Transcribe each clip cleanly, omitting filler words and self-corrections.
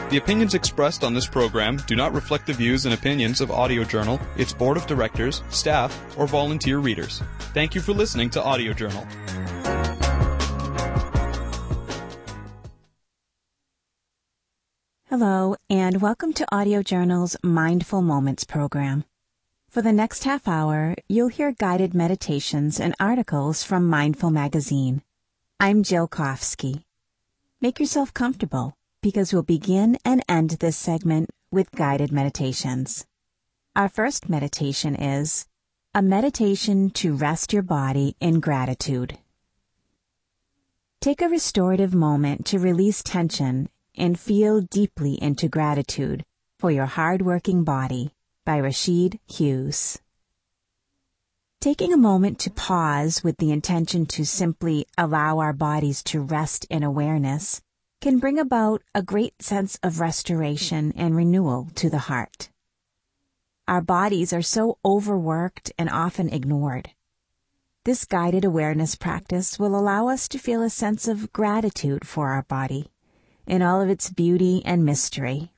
The opinions expressed on this program do not reflect the views and opinions of Audio Journal, its board of directors, staff, or volunteer readers. Thank you for listening to Audio Journal. Hello, and welcome to Audio Journal's Mindful Moments program. For the next half hour, you'll hear guided meditations and articles from Mindful Magazine. I'm Jill Kofsky. Make yourself comfortable, because we'll begin and end this segment with guided meditations. Our first meditation is a meditation to rest your body in gratitude. Take a restorative moment to release tension and feel deeply into gratitude for your hard-working body by Rashid Hughes. Taking a moment to pause with the intention to simply allow our bodies to rest in awareness can bring about a great sense of restoration and renewal to the heart. Our bodies are so overworked and often ignored. This guided awareness practice will allow us to feel a sense of gratitude for our body in all of its beauty and mystery.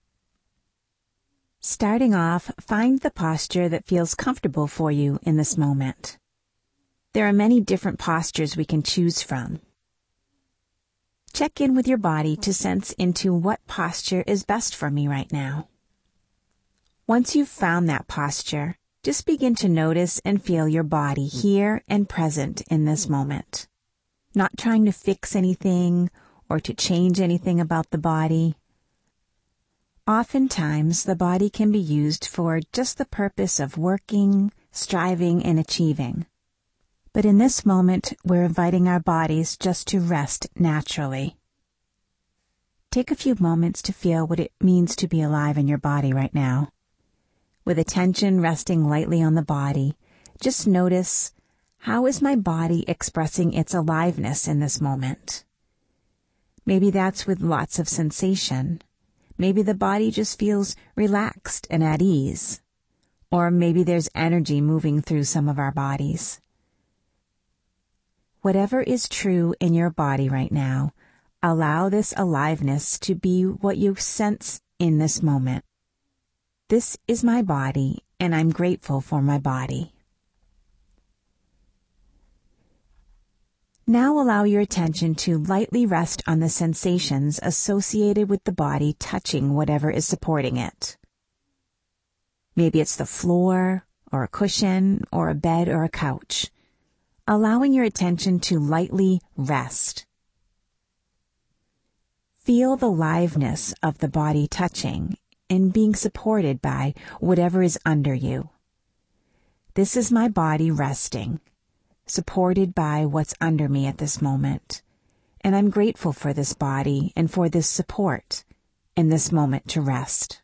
Starting off, find the posture that feels comfortable for you in this moment. There are many different postures we can choose from. Check in with your body to sense into what posture is best for me right now. Once you've found that posture, just begin to notice and feel your body here and present in this moment. Not trying to fix anything or to change anything about the body. Oftentimes, the body can be used for just the purpose of working, striving, and achieving. But in this moment, we're inviting our bodies just to rest naturally. Take a few moments to feel what it means to be alive in your body right now. With attention resting lightly on the body, just notice, how is my body expressing its aliveness in this moment? Maybe that's with lots of sensation. Maybe the body just feels relaxed and at ease. Or maybe there's energy moving through some of our bodies. Whatever is true in your body right now, allow this aliveness to be what you sense in this moment. This is my body, and I'm grateful for my body. Now allow your attention to lightly rest on the sensations associated with the body touching whatever is supporting it. Maybe it's the floor, or a cushion, or a bed, or a couch. Allowing your attention to lightly rest. Feel the liveness of the body touching and being supported by whatever is under you. This is my body resting, supported by what's under me at this moment, and I'm grateful for this body and for this support in this moment to rest.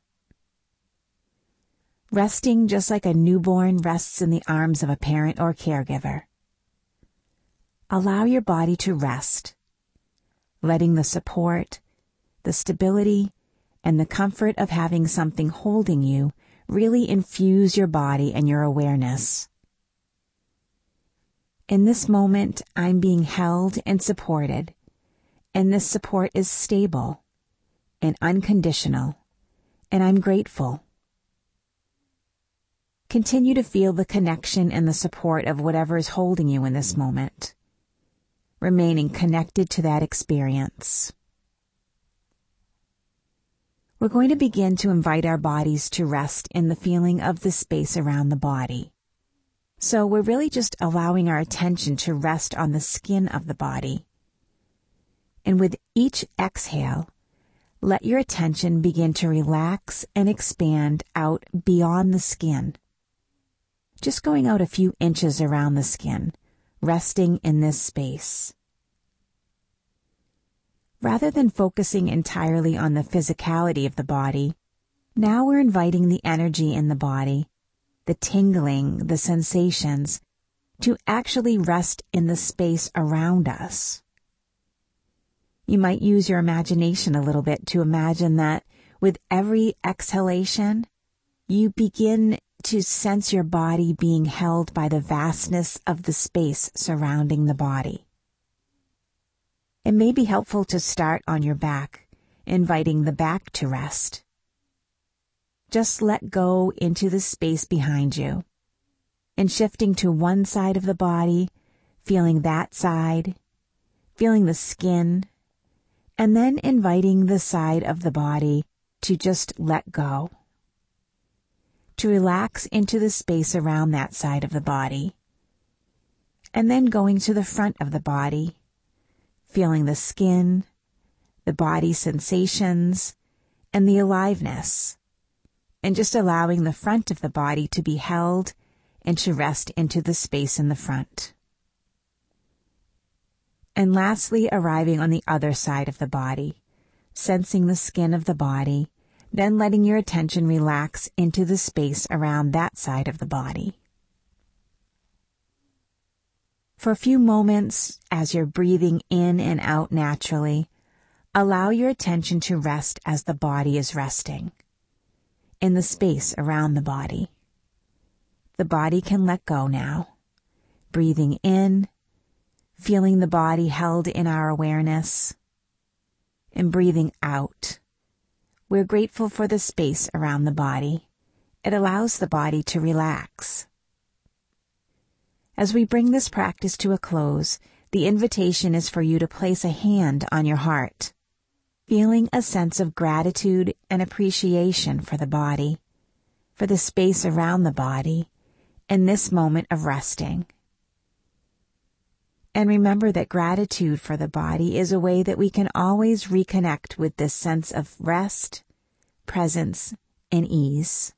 Resting just like a newborn rests in the arms of a parent or caregiver. Allow your body to rest, letting the support, the stability, and the comfort of having something holding you really infuse your body and your awareness. In this moment, I'm being held and supported, and this support is stable and unconditional, and I'm grateful. Continue to feel the connection and the support of whatever is holding you in this moment, remaining connected to that experience. We're going to begin to invite our bodies to rest in the feeling of the space around the body. So we're really just allowing our attention to rest on the skin of the body. And with each exhale, let your attention begin to relax and expand out beyond the skin. Just going out a few inches around the skin, resting in this space. Rather than focusing entirely on the physicality of the body, now we're inviting the energy in the body, the tingling, the sensations, to actually rest in the space around us. You might use your imagination a little bit to imagine that with every exhalation, you begin to sense your body being held by the vastness of the space surrounding the body. It may be helpful to start on your back inviting the back to rest. Just let go into the space behind you, and shifting to one side of the body, feeling that side, feeling the skin, and then inviting the side of the body to just let go, to relax into the space around that side of the body, and then going to the front of the body, feeling the skin, the body sensations, and the aliveness, and just allowing the front of the body to be held and to rest into the space in the front. And lastly, arriving on the other side of the body, sensing the skin of the body, then letting your attention relax into the space around that side of the body. For a few moments, as you're breathing in and out naturally, allow your attention to rest as the body is resting, in the space around the body. The body can let go now, breathing in, feeling the body held in our awareness, and breathing out. We're grateful for the space around the body. It allows the body to relax. As we bring this practice to a close, the invitation is for you to place a hand on your heart, feeling a sense of gratitude and appreciation for the body, for the space around the body, in this moment of resting. And remember that gratitude for the body is a way that we can always reconnect with this sense of rest, presence, and ease.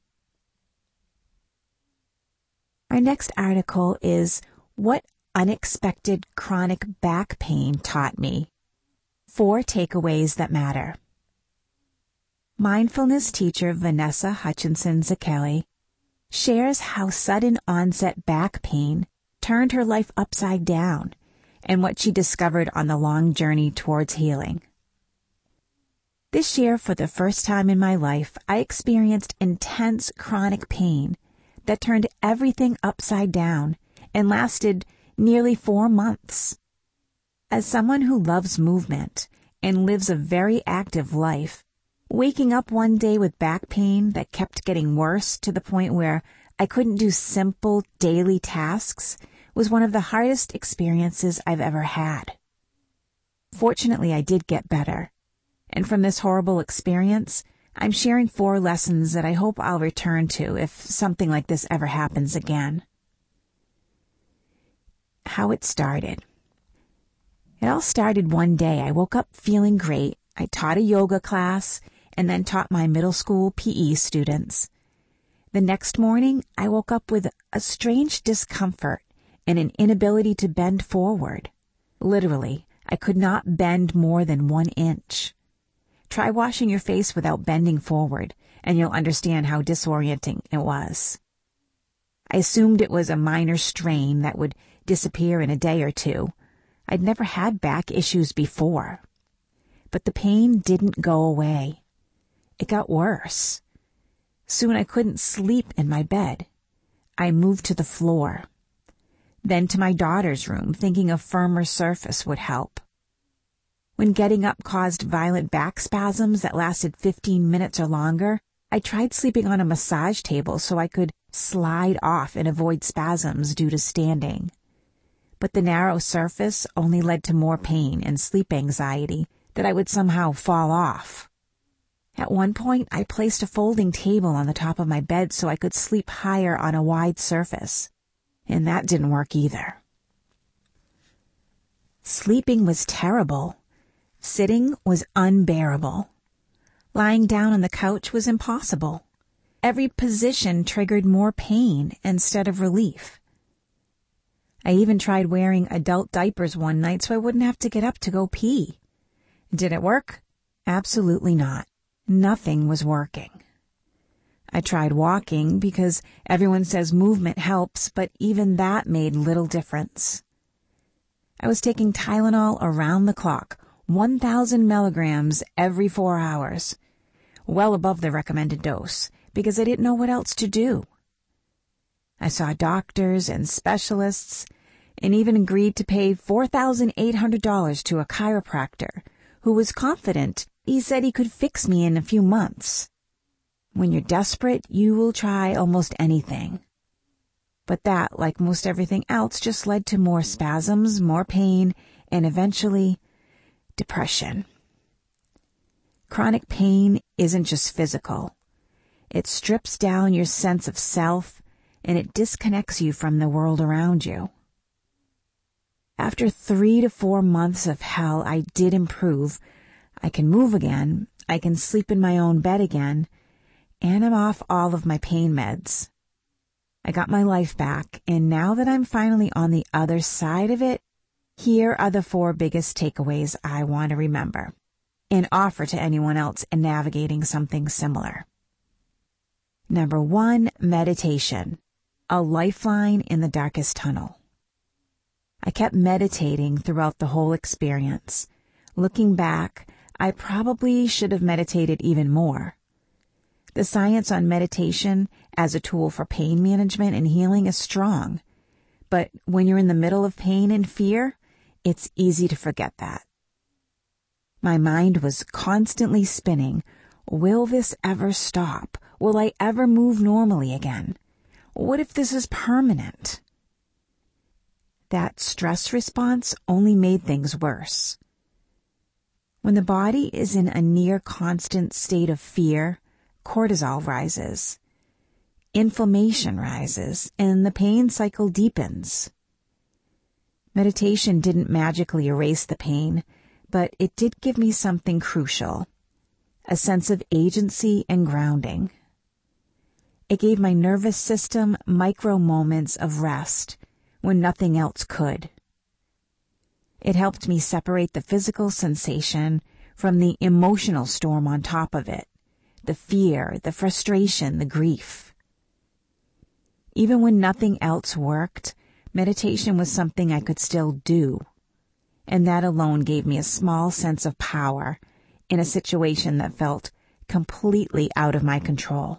Our next article is What Unexpected Chronic Back Pain Taught Me. 4 Takeaways That Matter. Mindfulness teacher Vanessa Hutchinson Zacchelli shares how sudden onset back pain turned her life upside down and what she discovered on the long journey towards healing. This year, for the first time in my life, I experienced intense chronic pain that turned everything upside down and lasted nearly 4 months. As someone who loves movement and lives a very active life, waking up one day with back pain that kept getting worse to the point where I couldn't do simple daily tasks was one of the hardest experiences I've ever had. Fortunately, I did get better. And from this horrible experience, I'm sharing 4 lessons that I hope I'll return to if something like this ever happens again. How it started. It all started one day. I woke up feeling great. I taught a yoga class and then taught my middle school PE students. The next morning, I woke up with a strange discomfort and an inability to bend forward. Literally, I could not bend more than 1 inch. Try washing your face without bending forward, and you'll understand how disorienting it was. I assumed it was a minor strain that would disappear in a day or 2. I'd never had back issues before. But the pain didn't go away. It got worse. Soon I couldn't sleep in my bed. I moved to the floor. Then to my daughter's room, thinking a firmer surface would help. When getting up caused violent back spasms that lasted 15 minutes or longer, I tried sleeping on a massage table so I could slide off and avoid spasms due to standing. But the narrow surface only led to more pain and sleep anxiety that I would somehow fall off. At one point, I placed a folding table on the top of my bed so I could sleep higher on a wide surface, and that didn't work either. Sleeping was terrible. Sitting was unbearable. Lying down on the couch was impossible. Every position triggered more pain instead of relief. I even tried wearing adult diapers one night so I wouldn't have to get up to go pee. Did it work? Absolutely not. Nothing was working. I tried walking because everyone says movement helps, but even that made little difference. I was taking Tylenol around the clock, 1,000 milligrams every 4 hours, well above the recommended dose, because I didn't know what else to do. I saw doctors and specialists and even agreed to pay $4,800 to a chiropractor who was confident he said he could fix me in a few months. When you're desperate, you will try almost anything. But that, like most everything else, just led to more spasms, more pain, and eventually, depression. Chronic pain isn't just physical. It strips down your sense of self, and it disconnects you from the world around you. After 3 to 4 months of hell, I did improve. I can move again, I can sleep in my own bed again, and I'm off all of my pain meds. I got my life back, and now that I'm finally on the other side of it, here are the 4 biggest takeaways I want to remember and offer to anyone else navigating something similar. Number 1, meditation, a lifeline in the darkest tunnel. I kept meditating throughout the whole experience. Looking back, I probably should have meditated even more. The science on meditation as a tool for pain management and healing is strong. But when you're in the middle of pain and fear, it's easy to forget that. My mind was constantly spinning. Will this ever stop? Will I ever move normally again? What if this is permanent? That stress response only made things worse. When the body is in a near constant state of fear, cortisol rises, inflammation rises, and the pain cycle deepens. Meditation didn't magically erase the pain, but it did give me something crucial, a sense of agency and grounding. It gave my nervous system micro moments of rest when nothing else could. It helped me separate the physical sensation from the emotional storm on top of it, the fear, the frustration, the grief. Even when nothing else worked, meditation was something I could still do, and that alone gave me a small sense of power in a situation that felt completely out of my control.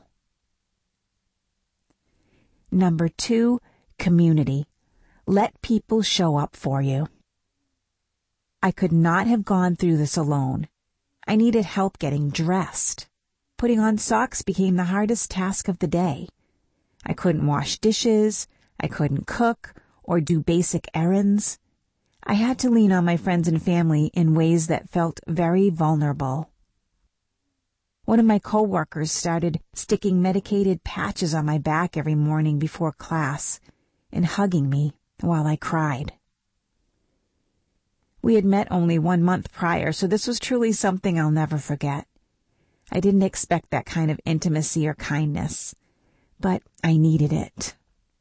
Number 2, community. Let people show up for you. I could not have gone through this alone. I needed help getting dressed. Putting on socks became the hardest task of the day. I couldn't wash dishes, I couldn't cook, or do basic errands. I had to lean on my friends and family in ways that felt very vulnerable. One of my coworkers started sticking medicated patches on my back every morning before class and hugging me while I cried. We had met only 1 month prior, so this was truly something I'll never forget. I didn't expect that kind of intimacy or kindness, but I needed it.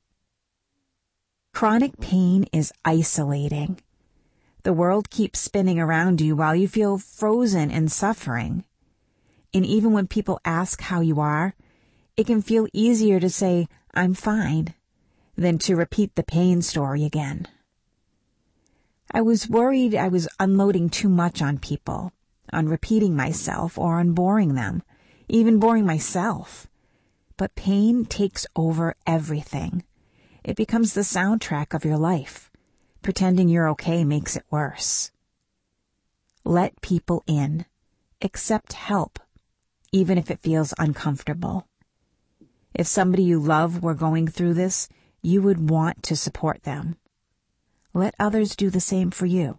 Chronic pain is isolating. The world keeps spinning around you while you feel frozen and suffering. And even when people ask how you are, it can feel easier to say, "I'm fine," than to repeat the pain story again. I was worried I was unloading too much on people, on repeating myself or on boring them, even boring myself. But pain takes over everything. It becomes the soundtrack of your life. Pretending you're okay makes it worse. Let people in. Accept help, even if it feels uncomfortable. If somebody you love were going through this, you would want to support them. Let others do the same for you.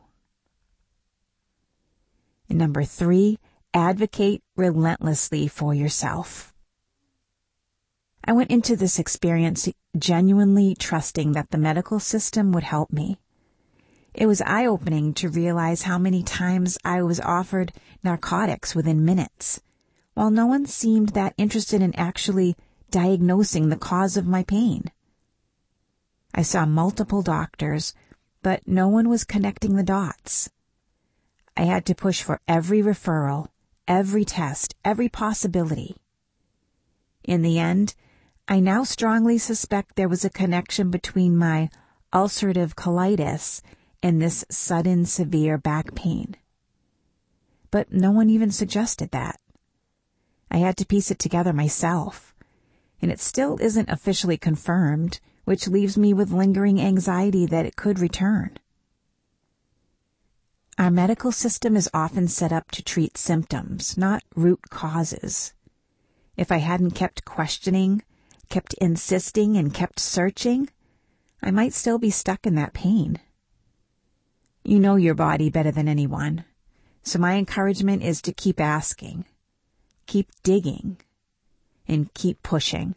And number 3, advocate relentlessly for yourself. I went into this experience genuinely trusting that the medical system would help me. It was eye-opening to realize how many times I was offered narcotics within minutes, while no one seemed that interested in actually diagnosing the cause of my pain. I saw multiple doctors, but no one was connecting the dots. I had to push for every referral, every test, every possibility. In the end, I now strongly suspect there was a connection between my ulcerative colitis and this sudden severe back pain. But no one even suggested that. I had to piece it together myself, and it still isn't officially confirmed, which leaves me with lingering anxiety that it could return. Our medical system is often set up to treat symptoms, not root causes. If I hadn't kept questioning, kept insisting, and kept searching, I might still be stuck in that pain. You know your body better than anyone, so my encouragement is to keep asking, keep digging, and keep pushing.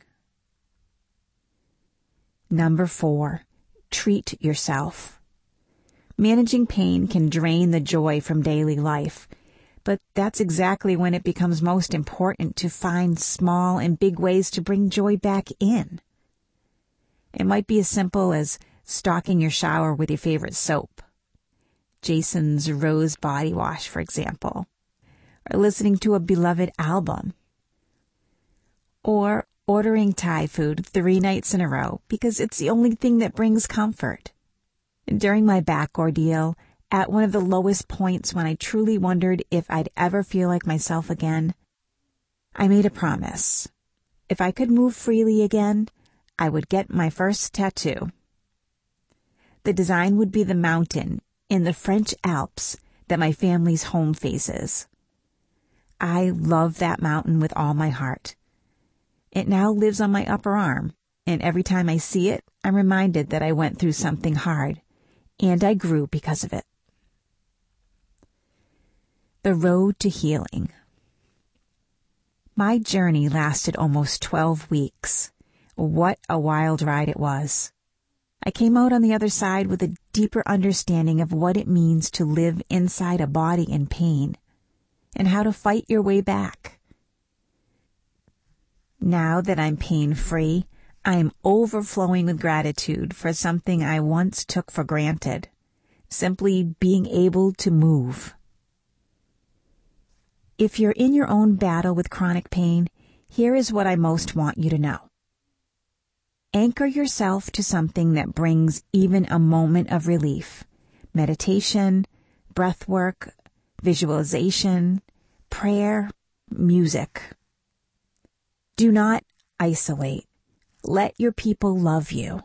Number 4, treat yourself. Managing pain can drain the joy from daily life, but that's exactly when it becomes most important to find small and big ways to bring joy back in. It might be as simple as stocking your shower with your favorite soap, Jason's Rose Body Wash, for example, or listening to a beloved album, or ordering Thai food 3 nights in a row because it's the only thing that brings comfort. During my back ordeal, at one of the lowest points when I truly wondered if I'd ever feel like myself again, I made a promise. If I could move freely again, I would get my first tattoo. The design would be the mountain in the French Alps that my family's home faces. I love that mountain with all my heart. It now lives on my upper arm, and every time I see it, I'm reminded that I went through something hard, and I grew because of it. The road to healing. My journey lasted almost 12 weeks. What a wild ride it was. I came out on the other side with a deeper understanding of what it means to live inside a body in pain and how to fight your way back. Now that I'm pain-free, I'm overflowing with gratitude for something I once took for granted, simply being able to move. If you're in your own battle with chronic pain, here is what I most want you to know. Anchor yourself to something that brings even a moment of relief. Meditation, breath work, visualization, prayer, music. Do not isolate. Let your people love you.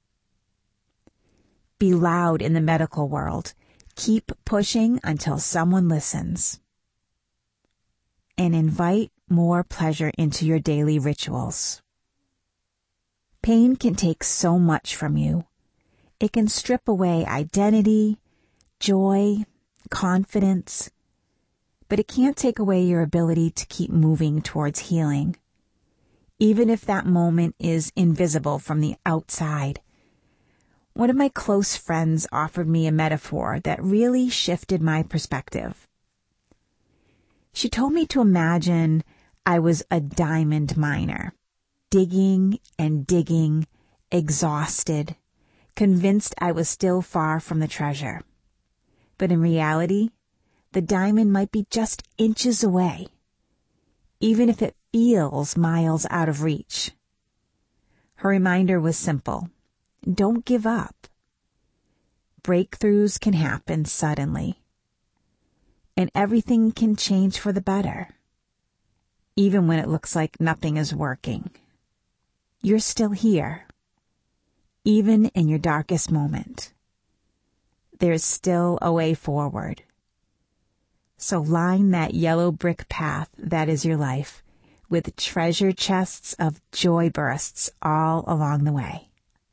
Be loud in the medical world. Keep pushing until someone listens. And invite more pleasure into your daily rituals. Pain can take so much from you. It can strip away identity, joy, confidence, but it can't take away your ability to keep moving towards healing, even if that moment is invisible from the outside. One of my close friends offered me a metaphor that really shifted my perspective. She told me to imagine I was a diamond miner, digging and digging, exhausted, convinced I was still far from the treasure. But in reality, the diamond might be just inches away, even if it feels miles out of reach. Her reminder was simple. Don't give up. Breakthroughs can happen suddenly, and everything can change for the better, even when it looks like nothing is working. You're still here, even in your darkest moment. There's still a way forward. So line that yellow brick path that is your life with treasure chests of joy bursts all along the way.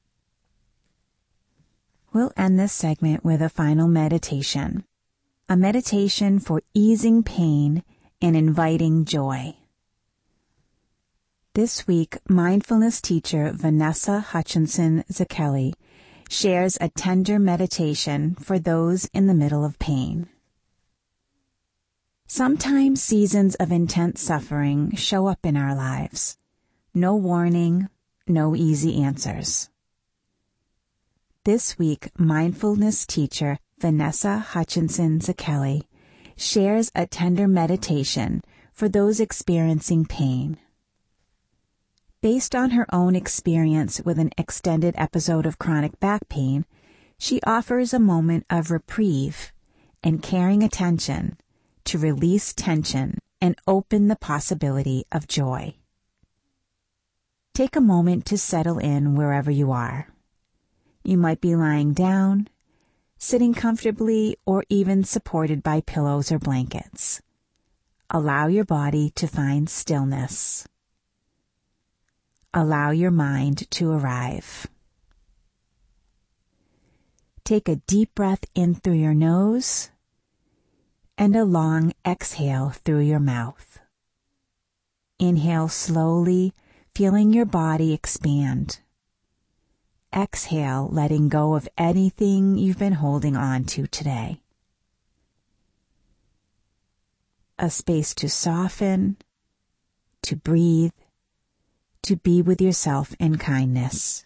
We'll end this segment with a final meditation, a meditation for easing pain and inviting joy. This week, mindfulness teacher Vanessa Hutchinson Zacchelli shares a tender meditation for those in the middle of pain. Sometimes seasons of intense suffering show up in our lives. No warning, no easy answers. This week, mindfulness teacher Vanessa Hutchinson Zacchelli shares a tender meditation for those experiencing pain. Based on her own experience with an extended episode of chronic back pain, she offers a moment of reprieve and caring attention to release tension and open the possibility of joy. Take a moment to settle in wherever you are. You might be lying down, sitting comfortably, or even supported by pillows or blankets. Allow your body to find stillness. Allow your mind to arrive. Take a deep breath in through your nose and a long exhale through your mouth. Inhale slowly, feeling your body expand. Exhale, letting go of anything you've been holding on to today. A space to soften, to breathe, to be with yourself in kindness.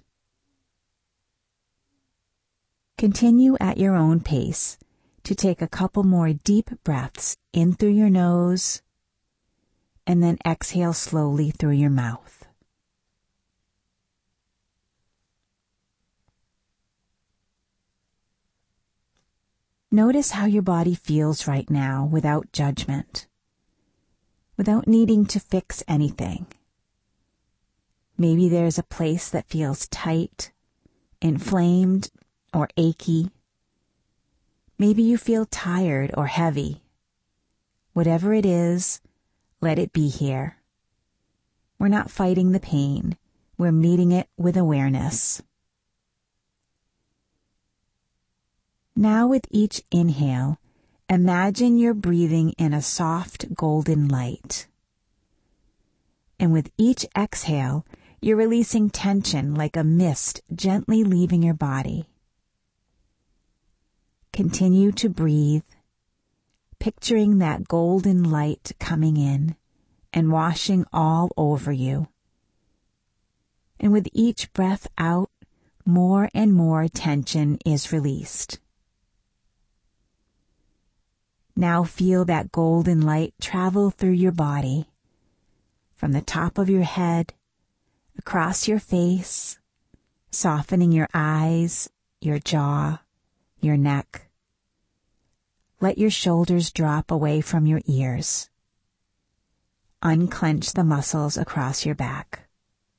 Continue at your own pace to take a couple more deep breaths in through your nose and then exhale slowly through your mouth. Notice how your body feels right now without judgment, without needing to fix anything. Maybe there's a place that feels tight, inflamed, or achy. Maybe you feel tired or heavy. Whatever it is, let it be here. We're not fighting the pain. We're meeting it with awareness. Now with each inhale, imagine you're breathing in a soft golden light. And with each exhale, you're releasing tension like a mist gently leaving your body. Continue to breathe, picturing that golden light coming in and washing all over you. And with each breath out, more and more tension is released. Now feel that golden light travel through your body, from the top of your head, across your face, softening your eyes, your jaw, your neck. Let your shoulders drop away from your ears. Unclench the muscles across your back.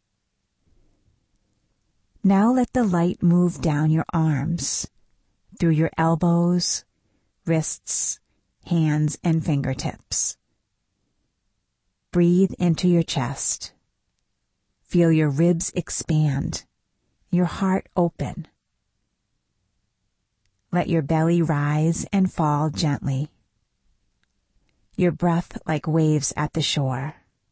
Now let the light move down your arms, through your elbows, wrists, hands, and fingertips. Breathe into your chest. Feel your ribs expand, your heart open. Let your belly rise and fall gently. Your breath like waves at the shore.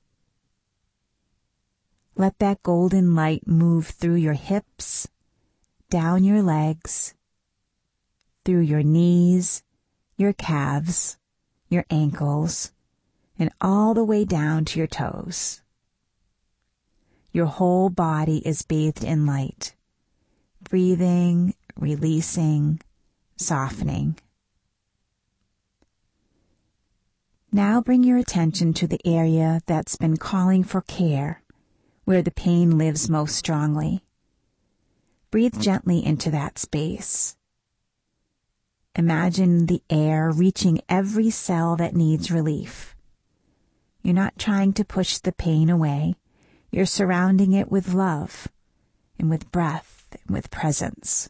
Let that golden light move through your hips, down your legs, through your knees, your calves, your ankles, and all the way down to your toes. Your whole body is bathed in light, breathing, releasing, softening. Now bring your attention to the area that's been calling for care, where the pain lives most strongly. Breathe gently into that space. Imagine the air reaching every cell that needs relief. You're not trying to push the pain away. You're surrounding it with love and with breath and with presence.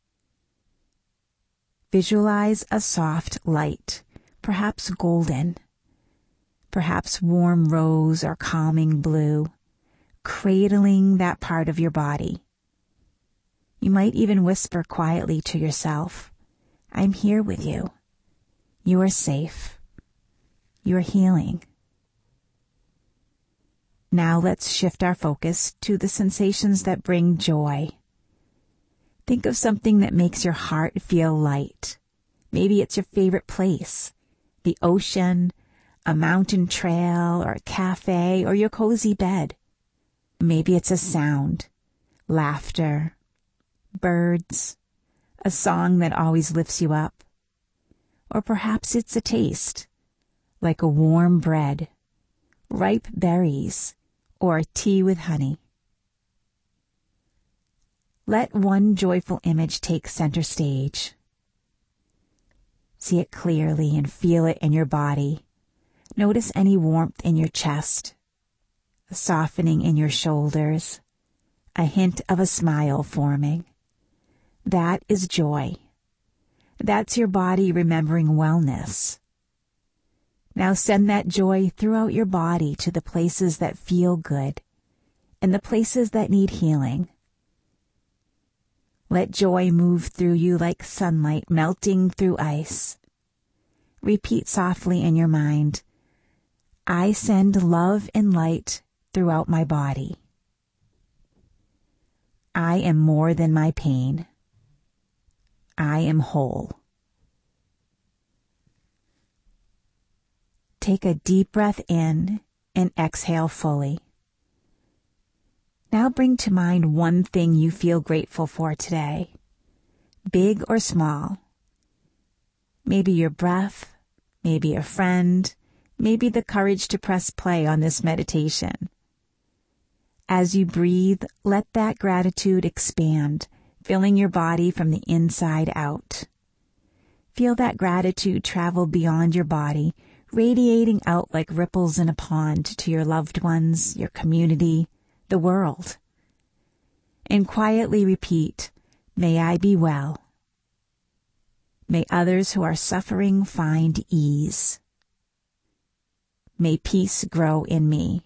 Visualize a soft light, perhaps golden, perhaps warm rose or calming blue, cradling that part of your body. You might even whisper quietly to yourself, I'm here with you. You are safe. You are healing. Now let's shift our focus to the sensations that bring joy. Think of something that makes your heart feel light. Maybe it's your favorite place, the ocean, a mountain trail, or a cafe, or your cozy bed. Maybe it's a sound, laughter, birds, a song that always lifts you up. Or perhaps it's a taste, like a warm bread, ripe berries, or tea with honey. Let one joyful image take center stage. See it clearly and feel it in your body. Notice any warmth in your chest, a softening in your shoulders, a hint of a smile forming. That is joy. That's your body remembering wellness. Now send that joy throughout your body to the places that feel good and the places that need healing. Let joy move through you like sunlight melting through ice. Repeat softly in your mind, I send love and light throughout my body. I am more than my pain. I am whole. Take a deep breath in and exhale fully. Now bring to mind one thing you feel grateful for today, big or small. Maybe your breath, maybe a friend, maybe the courage to press play on this meditation. As you breathe, let that gratitude expand, filling your body from the inside out. Feel that gratitude travel beyond your body, radiating out like ripples in a pond to your loved ones, your community, the world. And quietly repeat, may I be well. May others who are suffering find ease. May peace grow in me.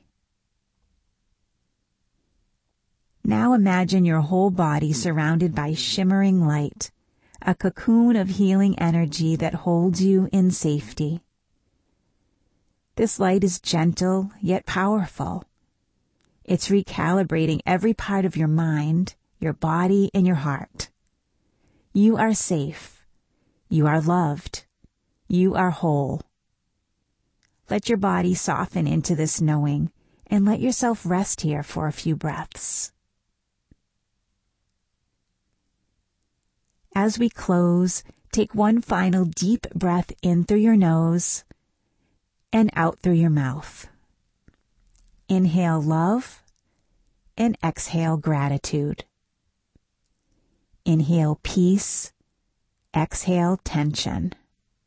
Now imagine your whole body surrounded by shimmering light, a cocoon of healing energy that holds you in safety. This light is gentle yet powerful. It's recalibrating every part of your mind, your body, and your heart. You are safe. You are loved. You are whole. Let your body soften into this knowing and let yourself rest here for a few breaths. As we close, take one final deep breath in through your nose and out through your mouth. Inhale love and exhale gratitude. Inhale peace, exhale tension.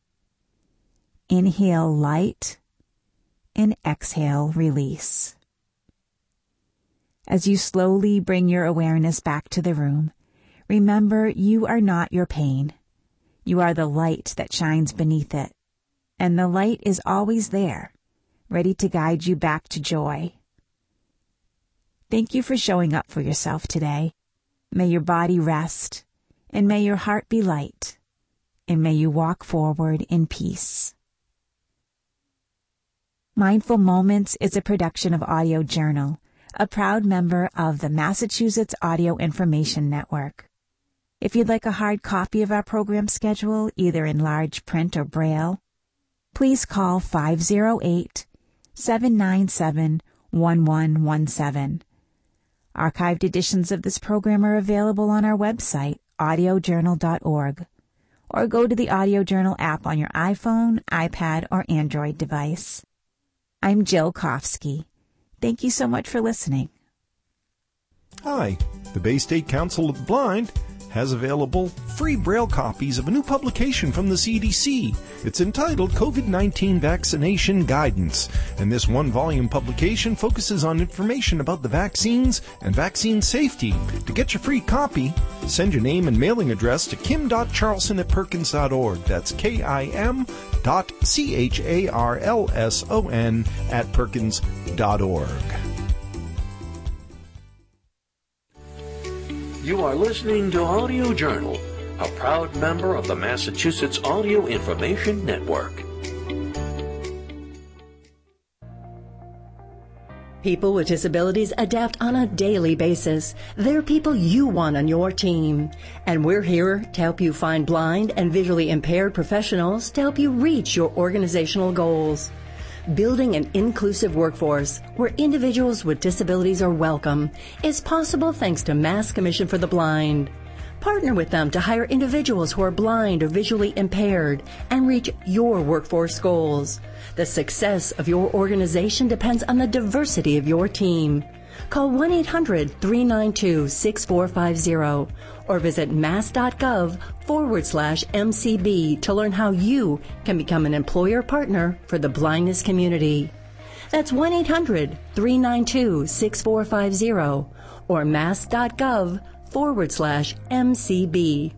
Inhale light and exhale release. As you slowly bring your awareness back to the room, remember you are not your pain. You are the light that shines beneath it, and the light is always there, ready to guide you back to joy. Thank you for showing up for yourself today. May your body rest, and may your heart be light, and may you walk forward in peace. Mindful Moments is a production of Audio Journal, a proud member of the Massachusetts Audio Information Network. If you'd like a hard copy of our program schedule, either in large print or braille, please call 508-797-1117. Archived editions of this program are available on our website, audiojournal.org, or go to the Audio Journal app on your iPhone, iPad, or Android device. I'm Jill Kofsky. Thank you so much for listening. Hi, the Bay State Council of the Blind has available free Braille copies of a new publication from the CDC. It's entitled COVID-19 Vaccination Guidance, and this one-volume publication focuses on information about the vaccines and vaccine safety. To get your free copy, send your name and mailing address to kim.charlson@perkins.org. That's KIM.CHARLSON@perkins.org. You are listening to Audio Journal, a proud member of the Massachusetts Audio Information Network. People with disabilities adapt on a daily basis. They're people you want on your team. And we're here to help you find blind and visually impaired professionals to help you reach your organizational goals. Building an inclusive workforce where individuals with disabilities are welcome is possible thanks to Mass Commission for the Blind. Partner with them to hire individuals who are blind or visually impaired and reach your workforce goals. The success of your organization depends on the diversity of your team. Call 1-800-392-6450 or visit mass.gov/MCB to learn how you can become an employer partner for the blindness community. That's 1-800-392-6450 or mass.gov/MCB.